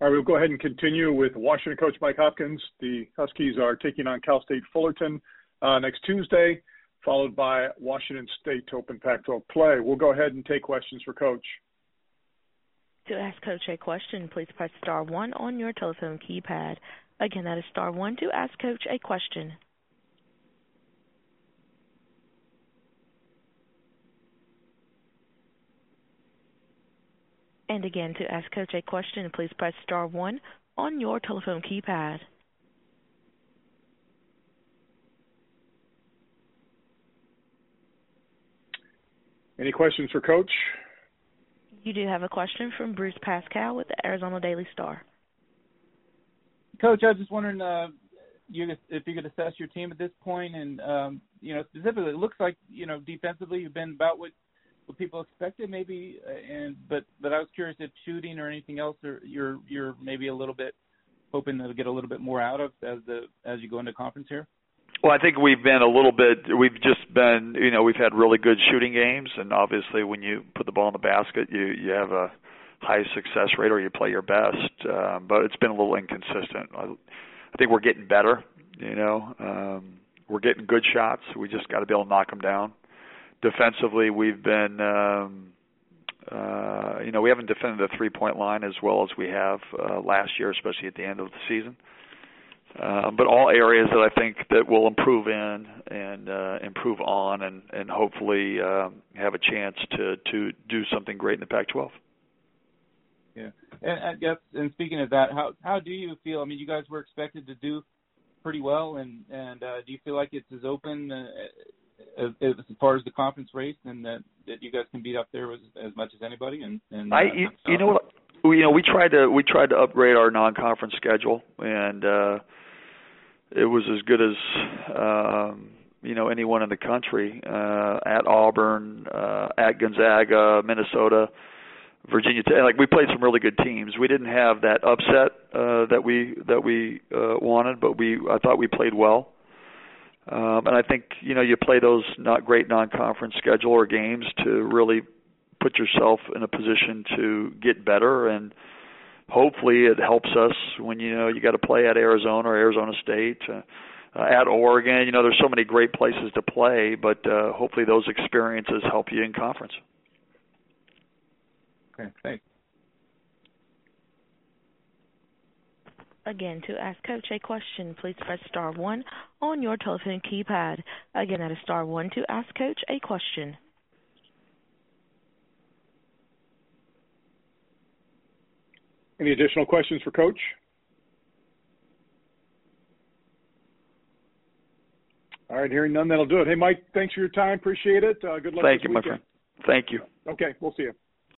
All right, we'll go ahead and continue with Washington coach Mike Hopkins. The Huskies are taking on Cal State Fullerton next Tuesday, followed by Washington State to open Pac-12 play. We'll go ahead and take questions for Coach. To ask Coach a question, please press star 1 on your telephone keypad. Again, that is star 1 to ask Coach a question. And again, to ask Coach a question, please press star 1 on your telephone keypad. Any questions for Coach? You do have a question from Bruce Pascal with the Arizona Daily Star. Coach, I was just wondering if you could assess your team at this point, and specifically, it looks like defensively you've been about what people expected, maybe, but I was curious if shooting or anything else, or you're maybe a little bit hoping to get a little bit more out of as you go into conference here. Well, I think we've just been, we've had really good shooting games, and obviously when you put the ball in the basket, you have a high success rate or you play your best, but it's been a little inconsistent. I think we're getting better, we're getting good shots. We just got to be able to knock them down. Defensively, we've been, we haven't defended the three-point line as well as we have last year, especially at the end of the season. But all areas that I think that we'll improve in and improve on and hopefully have a chance to do something great in the Pac-12. Yeah, and I guess, and speaking of that, how do you feel? I mean, you guys were expected to do pretty well, and do you feel like it's as open as far as the conference race, and that you guys can beat up there as much as anybody? We tried to upgrade our non-conference schedule, and it was as good as anyone in the country at Auburn, at Gonzaga, Minnesota, Virginia Tech. Like, we played some really good teams. We didn't have that upset that we wanted, but I thought we played well. And I think you play those not great non-conference schedule or games to really put yourself in a position to get better, and hopefully it helps us when you got to play at Arizona or Arizona State, at Oregon. There's so many great places to play, but hopefully those experiences help you in conference. Okay, thanks. Again, to ask Coach a question, please press star 1 on your telephone keypad. Again, that is star 1 to ask Coach a question. Any additional questions for Coach? All right, hearing none, that'll do it. Hey, Mike, thanks for your time. Appreciate it. Good luck. Thank you, my friend. Thank you. Okay, we'll see you.